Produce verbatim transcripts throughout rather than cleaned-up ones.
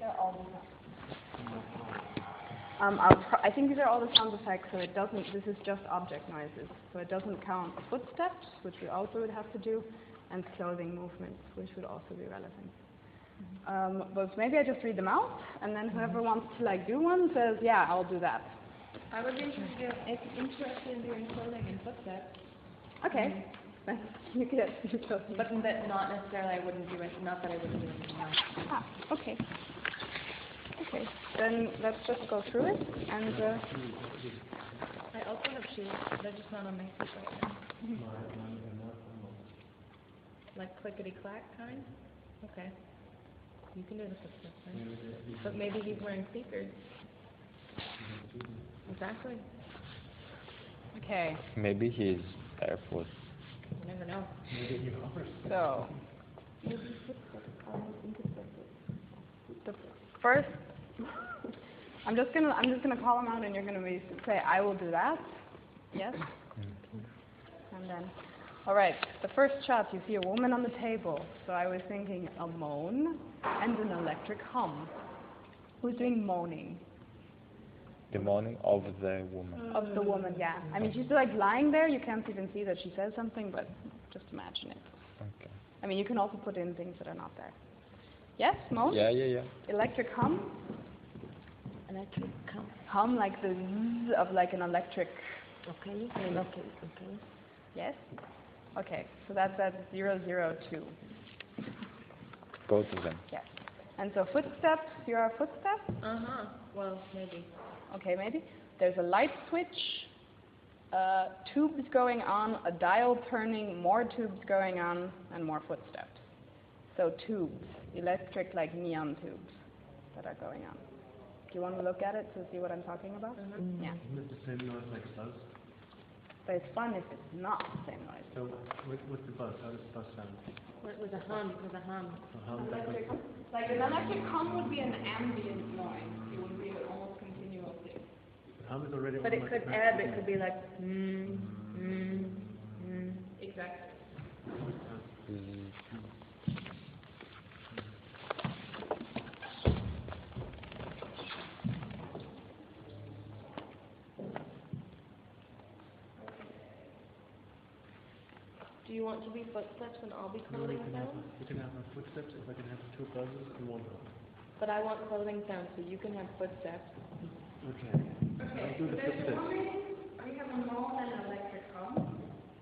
they're all the sound. Um, I'll pr I think these are all the sound effects, so it doesn't, this is just object noises. So it doesn't count footsteps, which we also would have to do, and clothing movements, which would also be relevant. Um, but maybe I just read them out, and then whoever wants to like do one says, yeah, I'll do that. I would be interested, interested in doing clothing and footsteps. Okay. Mm. You could do clothing. But that not necessarily I wouldn't do it, not that I wouldn't do anything else. Ah, okay. Okay, then let's just go through it, and uh, I also have shoes, they're just not on my feet right now. Like clickety-clack kind? Okay. You can do the footsteps then. But maybe he's wearing speakers. Exactly. okay. Maybe he's barefoot. You never know. So the first, I'm just gonna I'm just gonna call them out, and you're gonna be, say, I will do that. Yes. And then, all right. The first shot, you see a woman on the table. So I was thinking a moan and an electric hum. Who's doing moaning? The moaning of the woman. Of the woman, yeah. I mean, she's like lying there. You can't even see that she says something, but just imagine it. Okay. I mean, you can also put in things that are not there. Yes, moan? Yeah, yeah, yeah. Electric hum? Electric hum. Hum like the zzz of like an electric. Okay, I mean, okay, okay. Yes? Okay, so that's at zero, zero, two. Both of them. Yes. And so footsteps, here are footsteps. Uh-huh. Well, maybe. Okay, maybe. There's a light switch, uh, tubes going on, a dial turning, more tubes going on, and more footsteps. So tubes, electric like neon tubes that are going on. Do you want to look at it to see what I'm talking about? Mm-hmm. Yeah. Isn't it the same noise like buzz? But it's fun if it's not the same noise. So what, what's the buzz? How does the buzz sound? With, with a hum, with a hum. So how does that Electric, go? like an electric hum would be an ambient noise. It would be an almost continual thing. Hum is already But on it my could back. ebb, it could be like, mm, mm, mm. Exactly. Do you want to be footsteps and I'll be No, we clothing can have, sounds? we can have our footsteps if I can have two buzzes and one hum. But I want clothing sounds, so you can have footsteps. Okay. Okay, I'll do so the there's footsteps. one, we have a moan and an electric hum.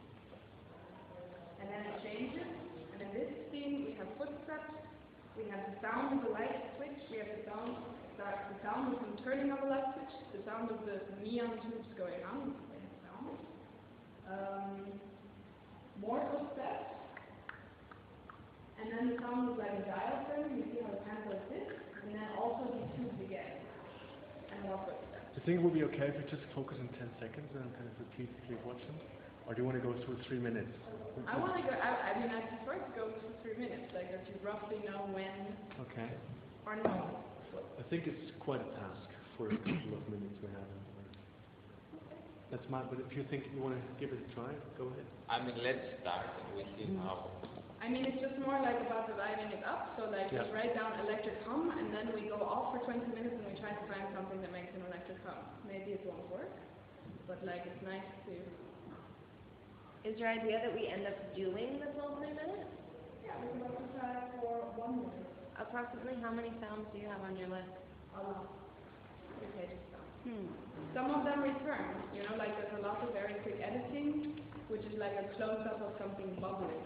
And then it changes. And in this scene, we have footsteps. We have the sound of the light switch. We have the sound, the, the sound of the turning of a light switch. The sound of the neon tubes going on. Sound. Um, more footsteps. And then the sound of like a dial turn. You see how it kind of like this. And then also the tubes again. And more footsteps. Do you think it would be okay if we just focus on ten seconds and kind of repeatedly watch them? Or do you want to go through three minutes? I want to go, I, I mean, I prefer to go for three minutes, like that you roughly know when Okay. or no. I think it's quite a task for a couple of minutes we have. That's my, but if you think you want to give it a try, go ahead. I mean, let's start and we see how. I mean, it's just more like about dividing it up, so like Yeah. we write down electric hum, and then we go off for twenty minutes and we try to find something that makes an electric hum. Maybe it won't work, but like it's nice to... Is your idea that we end up doing the full three minutes? Yeah, we can also try for one minute. Approximately how many sounds do you have on your list? A lot. Okay, just stop. Hmm. Some of them return, you know, like there's a lot of very quick editing, which is like a close-up of something bubbling.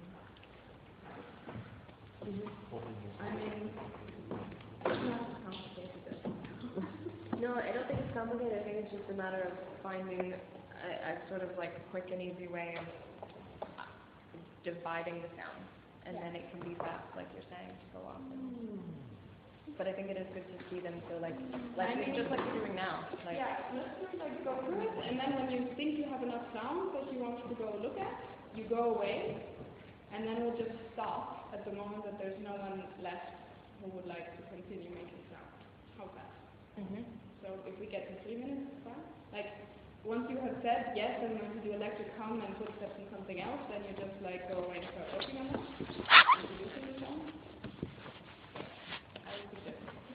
Mm-hmm. I mean, it's not as complicated as No, I don't think it's complicated. I think it's just a matter of finding a, a sort of like quick and easy way of dividing the sound. And then it can be fast, like you're saying, so often. But I think it is good to see them, so like, like I mean, just like we're doing now. Like, yeah, let's just like go through it, and then when you think you have enough sounds that you want to go look at, you go away, and then we'll just stop at the moment that there's no one left who would like to continue making sound. How's that? mm-hmm. So if we get to three minutes, it's fine. Like, once you have said, yes, I'm going to do electric hum and footsteps and something else, then you just like go away and start working on it, introducing the sound. I would suggest.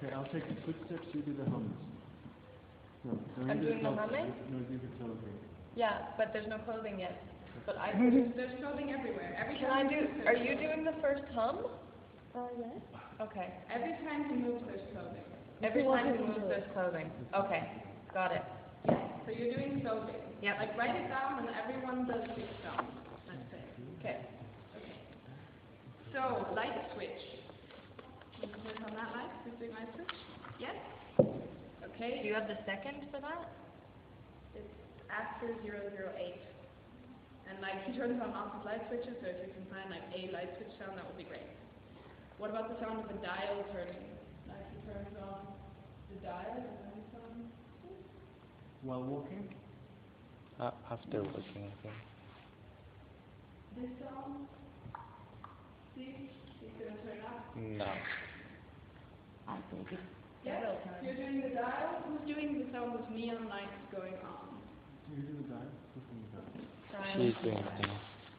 Okay, I'll take the footsteps, you do the hums. No, no, I'm you do doing the clothing. humming? No, you do the clothing. Yeah, but there's no clothing yet. But I, There's clothing everywhere. Every can time I do, he moves, are there's you clothing. doing the first hum? Uh, yes. Okay. Every time he moves, there's clothing. Every You want time me he to moves, do there's clothing. Okay, got it. So you're doing clothing. Yep. Like write it down and everyone does six sounds. Let's say. Okay. Okay. So light switch. Can you click on that light? Who's doing light switch? Yes? Do Okay. you have the second for that? It's after zero zero eight. And like he turns on lots of light switches, so if you can find like a light switch sound, that would be great. What about the sound of a dial turning? Like he turns on the dial and then sound. While walking? Uh, after working, I think. This sound. See? He's gonna turn up. No. I take it. Yes, you're doing the dial. Who's doing the sound of neon lights going on? You do the dial? Who's doing the dial? She's doing things.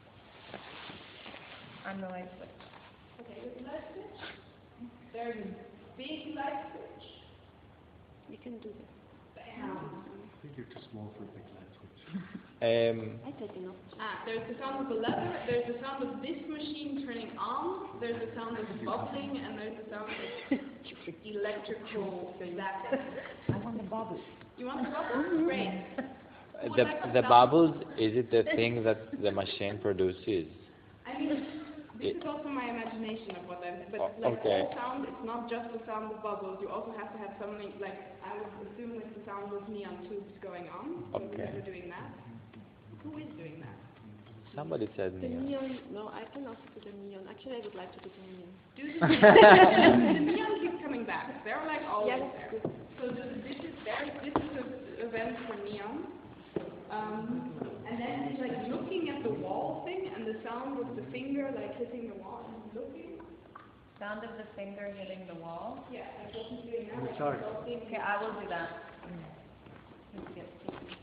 I'm the light switch. Okay, with the light switch. There's a big light switch. You can do this. Bam. I think you're too small for a big light switch. Um, I take enough. Ah, there's the sound of the lever. There's the sound of this machine turning on. There's the sound of bubbling, and there's the sound of electrical zapping. I want the bubbles. You want the bubbles? Great. What the type of the sound? bubbles, is it the thing that the machine produces? I mean, this is also my imagination of what I'm, but Oh, like okay. all sound, it's not just the sound of bubbles. You also have to have something like I would assume like the sound of neon tubes going on. So Okay. we're doing that. Who is doing that? Somebody said The neon. neon, no, I can also do the neon. Actually, I would like to do the neon. Do the neon. The neon keeps coming back. They're like always Yeah, there. that's good. So the, this is very, this is an event for neon. Um, and then he's like looking at the wall thing and the sound of the finger like hitting the wall and he's looking. Sound of the finger hitting the wall. Yeah, like what he's doing now. I'm like sorry. he's looking. Okay, I will do that. Let's get sticky.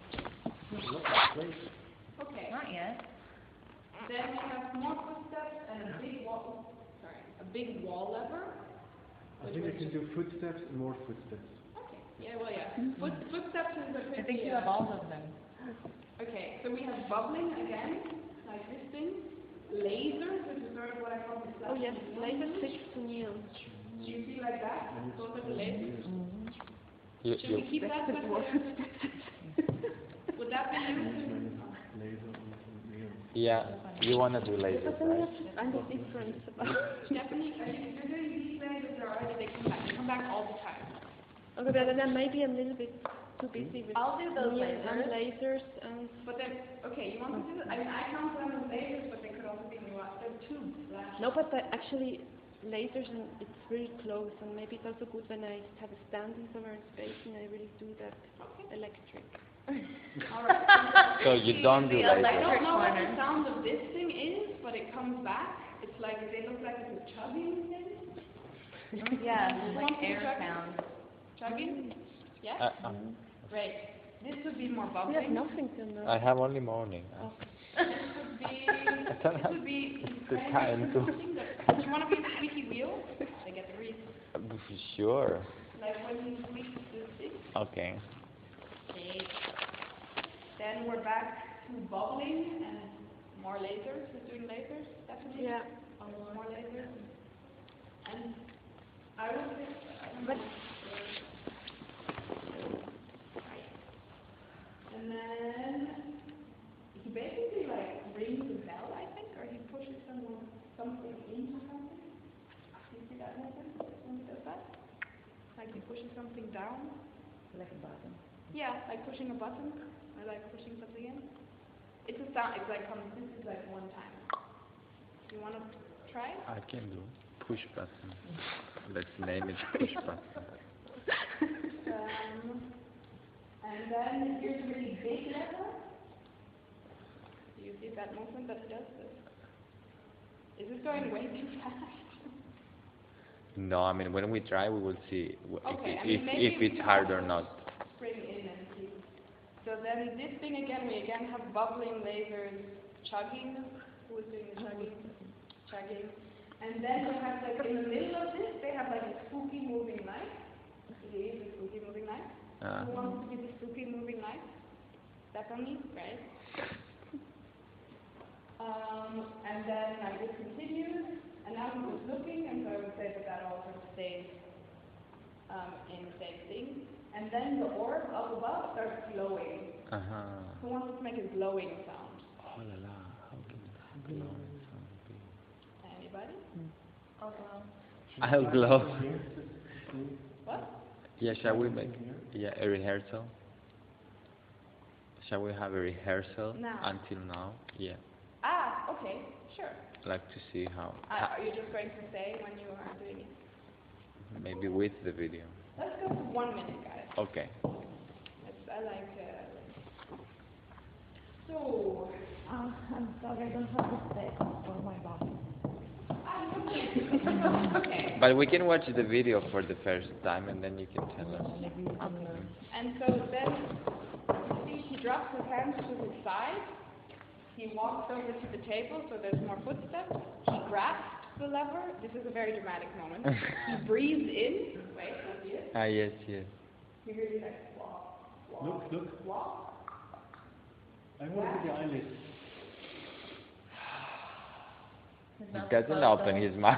Okay. Not yet. Then we have more footsteps and a big wall. Sorry, a big wall lever. I think I can do footsteps and more footsteps. Okay. Yeah, well, yeah. Foot, footsteps is a pretty. I think you uh, have all of them. Okay, so we have bubbling again, like this thing. Lasers, which is sort of what I call the Oh yes, flashing laser neon. switch to neon. Do you see like that? Those are the lasers. You, Should you, we keep that with more the, would that be used? Laser and neon. yeah, you wanna do lasers, But then right? what's and the difference about Stephanie, are you, you're doing these lasers already, they come back, they come back all the time. Okay, but then maybe I'm a little bit too busy with I'll do those neon and lasers. lasers and But then, okay, you want to do it? I mean, I count them as lasers, but they could also be new, they're tubes, flash. no, but I actually lasers and it's really close and maybe it's also good when I have a standing somewhere in space and I really do that electric. Alright. So you don't do The I lasers. don't know what the corner. sound of this thing is, but it comes back. It's like, they look like it's a chugging thing. Yeah, You like want to air chug? sound. Chugging? Yes? Uh, uh, Great. This would be more We have bubbling. nothing to know. I have only morning. Oh. This would be, don't this have would be the kind time of to- something that, do you want to be the squeaky wheel? I get the reason. Sure. Like when he squeaks this thing. Okay. Okay. Then we're back to bubbling and more lasers. Who's doing lasers? Definitely. Yeah. More lasers. And I will think. But And then he basically like rings a bell, I think, or he pushes someone something into something. Do you see that movement when he does that? Like he pushes something down. Like a button. Yeah, like pushing a button, or like pushing something in. It's a sound. It's like um, this is like one time. You want to try? I can do push button. Let's name it push button. Um, and then here's a really big lever. Do you see that movement that he does this? Is this going way too fast? No, I mean when we try, we will see w- Okay, if, I mean, if, maybe if we it's can hard or also not. Spring in and see. So then this thing again, we again have bubbling lasers chugging. Who is doing the chugging? Chugging. And then we have like in the middle of this, they have like a spooky moving light. Ah. Who wants to be the spooky moving light? Step on me, right? Um, and then like this continues, and now he was looking, and so I would say that that also stays um, in the same thing. And then the orb up above starts glowing. Uh-huh. Who wants to make a glowing sound? Oh la la, how can glowing sound be? Anybody? I'll go. I'll glow. What? Yeah, shall we make yeah a rehearsal? Shall we have a rehearsal Now. until now? Yeah, Ah, okay, sure. like to see how Uh, are you just going to say when you are doing it? maybe with the video. Let's go for one minute, guys. Okay. It's, I like. Uh, so. Oh, I'm sorry, I don't have the space for my body. Okay. But we can watch the video for the first time and then you can tell us. And so then, you see, he drops his hands to his side. He walks over to the table, so there's more footsteps. He grasps the lever. This is a very dramatic moment. He breathes in. Wait, let's see it. Ah, yes, yes. He really like walk, walk, Look, look. walk. I want to see the eyelids. He doesn't open his mouth.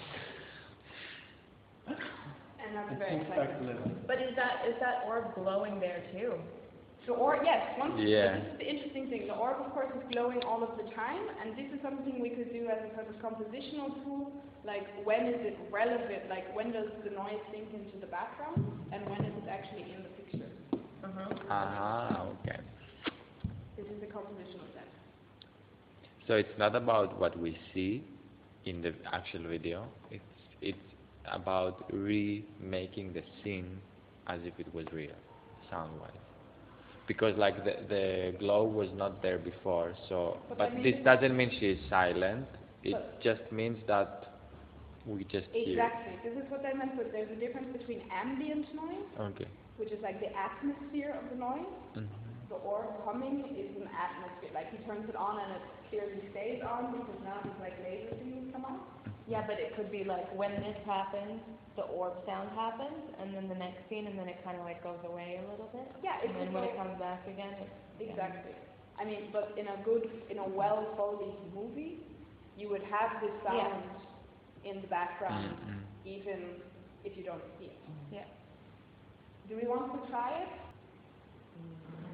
And that's And very sinks back exciting. to level. But is that is that orb glowing there too? The orb, yes, once, Yeah. this is the interesting thing. The orb, of course, is glowing all of the time, and this is something we could do as a sort of compositional tool. Like, when is it relevant? Like, when does the noise sink into the background, and when is it actually in the picture? Uh-huh. Ah, okay. This is the compositional step. So it's not about what we see in the actual video. It's it's about remaking the scene as if it was real, sound-wise. Because like the the glow was not there before, so But but I mean this it- doesn't mean she is silent. It But- just means that we just hear. Exactly. This is what I meant, but there's a difference between ambient noise, Okay. which is like the atmosphere of the noise. Mhm. The orb humming is an atmosphere. Like, he turns it on and it clearly stays on because now these like laser things come out. Yeah, but it could be like when this happens, the orb sound happens, and then the next scene, and then it kind of like goes away a little bit. Yeah, it And then could when go- it comes back again, it's Exactly. I mean, but in a good, in a well-foleyed movie, you would have this sound in the background, Mhm. even if you don't see it. yeah. Do we want to try it?